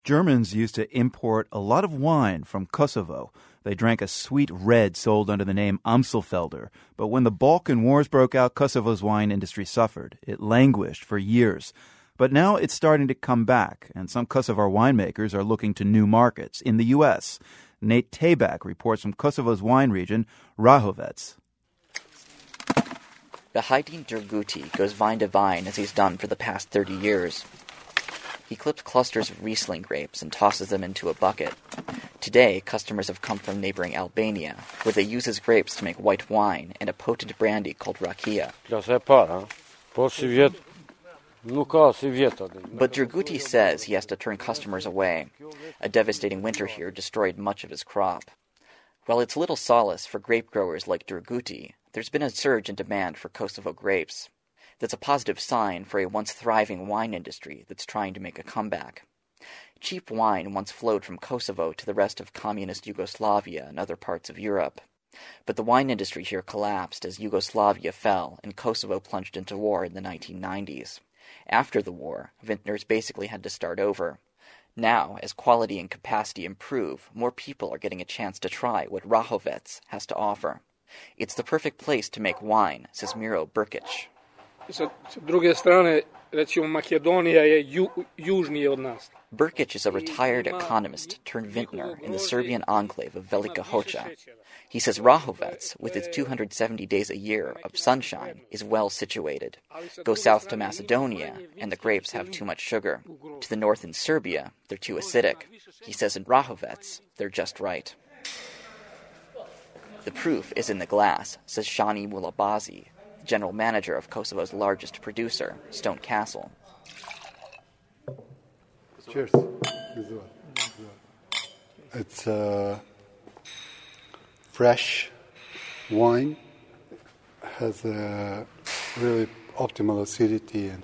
Germans used to import a lot of wine from Kosovo. They drank a sweet red sold under the name Amstelfelder. But when the Balkan Wars broke out, Kosovo's wine industry suffered. It languished for years. But now it's starting to come back, and some Kosovar winemakers are looking to new markets in the U.S. Nate Tabak reports from Kosovo's wine region, Rahovec. Vahidin Durguti goes vine to vine as he's done for the past 30 years. He clips clusters of Riesling grapes and tosses them into a bucket. Today, customers have come from neighboring Albania, where they use his grapes to make white wine and a potent brandy called rakia. But Durguti says he has to turn customers away. A devastating winter here destroyed much of his crop. While it's little solace for grape growers like Durguti, there's been a surge in demand for Kosovo grapes. That's a positive sign for a once thriving wine industry that's trying to make a comeback. Cheap wine once flowed from Kosovo to the rest of communist Yugoslavia and other parts of Europe. But the wine industry here collapsed as Yugoslavia fell and Kosovo plunged into war in the 1990s. After the war, vintners basically had to start over. Now, as quality and capacity improve, more people are getting a chance to try what Rahovec has to offer. It's the perfect place to make wine, says Miro Brkic. Brkic is a retired economist turned vintner in the Serbian enclave of Velika Hoća. He says Rahovec, with its 270 days a year of sunshine, is well situated. Go south to Macedonia, and the grapes have too much sugar. To the north in Serbia, they're too acidic. He says in Rahovec, they're just right. The proof is in the glass, says Shani Mulabazi, general manager of Kosovo's largest producer, Stone Castle. Cheers. It's fresh wine, has a really optimal acidity, and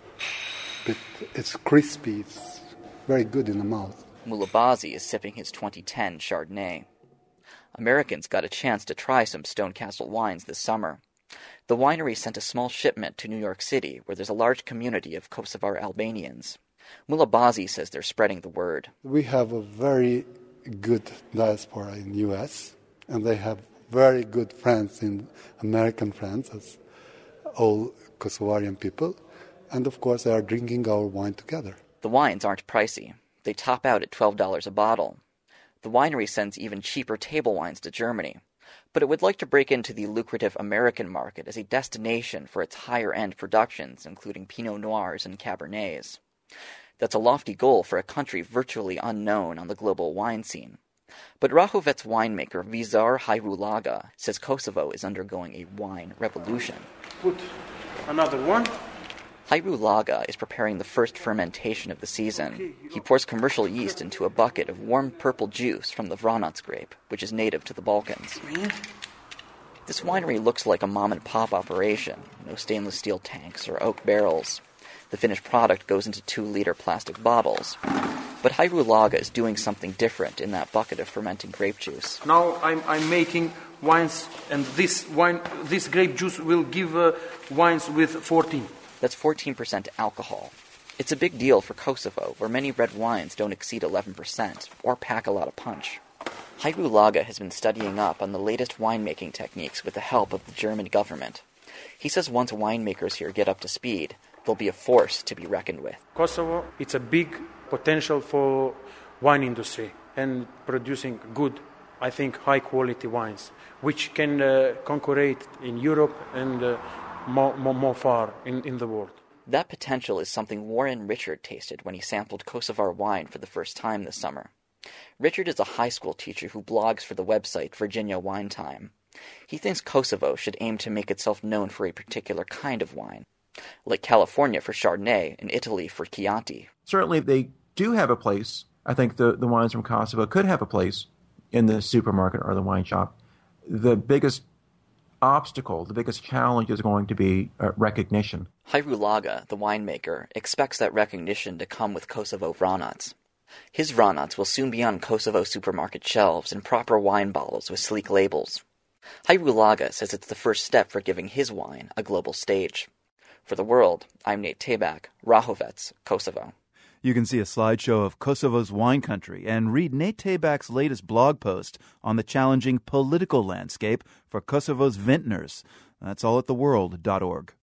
it's crispy. It's very good in the mouth. Mulabazi is sipping his 2010 Chardonnay. Americans got a chance to try some Stone Castle wines this summer. The winery sent a small shipment to New York City, where there's a large community of Kosovar Albanians. Mulabazi says they're spreading the word. We have a very good diaspora in the U.S., and they have very good friends, American friends, as all Kosovarian people. And, of course, they are drinking our wine together. The wines aren't pricey. They top out at $12 a bottle. The winery sends even cheaper table wines to Germany, but it would like to break into the lucrative American market as a destination for its higher-end productions, including Pinot Noirs and Cabernets. That's a lofty goal for a country virtually unknown on the global wine scene. But Rahovec winemaker Vizar Hajrulaga says Kosovo is undergoing a wine revolution. Put another one. Hajrulaga is preparing the first fermentation of the season. He pours commercial yeast into a bucket of warm purple juice from the Vranac grape, which is native to the Balkans. This winery looks like a mom-and-pop operation. No stainless steel tanks or oak barrels. The finished product goes into 2-liter plastic bottles. But Hajrulaga is doing something different in that bucket of fermenting grape juice. Now I'm making wines, and this grape juice will give wines with 14. That's 14% alcohol. It's a big deal for Kosovo, where many red wines don't exceed 11% or pack a lot of punch. Hajrulaga has been studying up on the latest winemaking techniques with the help of the German government. He says once winemakers here get up to speed, they'll be a force to be reckoned with. Kosovo, it's a big potential for wine industry and producing good, I think, high-quality wines, which can concurrate in Europe and more far in the world. That potential is something Warren Richard tasted when he sampled Kosovar wine for the first time this summer. Richard is a high school teacher who blogs for the website Virginia Wine Time. He thinks Kosovo should aim to make itself known for a particular kind of wine, like California for Chardonnay and Italy for Chianti. Certainly they do have a place. I think the wines from Kosovo could have a place in the supermarket or the wine shop. The biggest obstacle, the biggest challenge is going to be recognition. Hajrulaga, the winemaker, expects that recognition to come with Kosovo Vranac. His Vranac will soon be on Kosovo supermarket shelves in proper wine bottles with sleek labels. Hajrulaga says it's the first step for giving his wine a global stage. For The World, I'm Nate Tabak, Rahovec, Kosovo. You can see a slideshow of Kosovo's wine country and read Nate Tabak's latest blog post on the challenging political landscape for Kosovo's vintners. That's all at theworld.org.